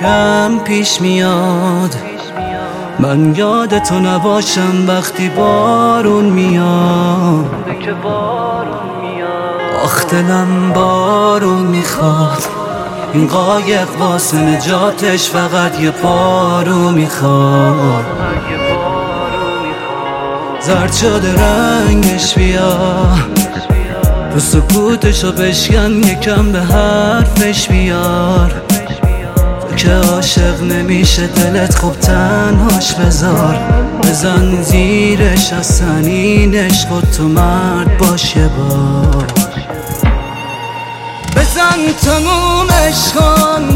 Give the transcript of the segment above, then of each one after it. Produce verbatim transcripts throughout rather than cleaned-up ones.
کم پیش میاد. من یادتو نباشم وقتی بارون میاد. آخ دلم بارون میخواد، این قایق واسه نجاتش فقط یه پارو میخواد. زرد شده رنگش بیا، تو سکوتشو بشکن، یکم به حرفش بیار. تو که عاشق نمیشه دلت خوب تنهاش بذار. بزن زیرش از سنینش، خود تو مرد باش یه بار. بزن تموم عشقان،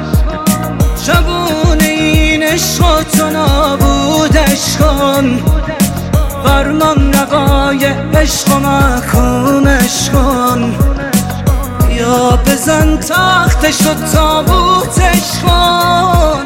شبونه این عشق و تو نابودش کن. فرمان نقای عشق و محکومش کن. یا بزن تختش و تابوتش کن.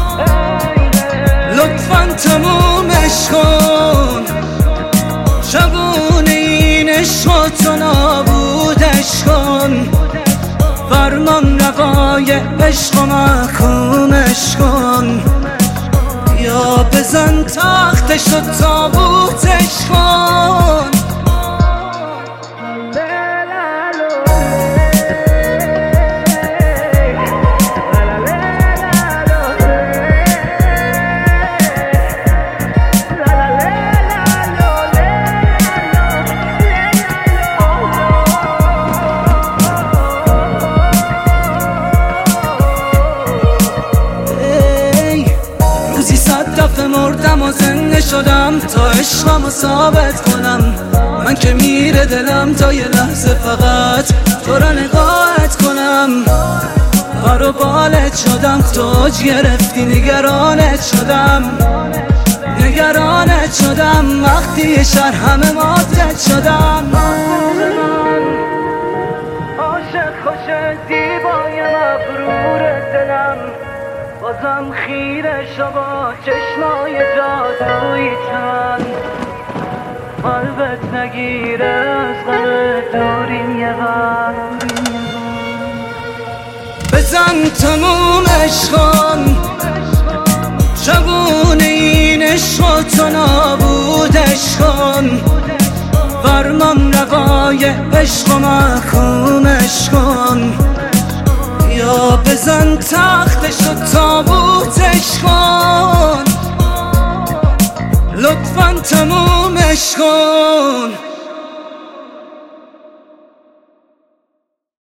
لطفاً تمومش کن. شبونه این عشق و تو نابودش کن. فرمان نقای عشق و محکومش کن. یا بزن تختش و تابوتش کن. مردم و زنده شدم تا عشقمو ثابت کنم. من که میره دلم تا یه لحظه فقط تو را نگاهت کنم. پر و بالت شدم، توج گرفتی، نگرانت شدم. نگرانت شدم وقتی یه شهر همه ماتت شدم. عاشق خوش زیبای مبرور دلم، بازم خیره شو با چشمای جادویی چند. قلبت نگیره از غم دوریم یه وقت. بزن تموم عشقان، شبونه این عشق و تو نابودش کن. فرمان رقای عشق و محکومش کن. یا بزن تختش و تابوتش کن. لطفاً تمومش کن.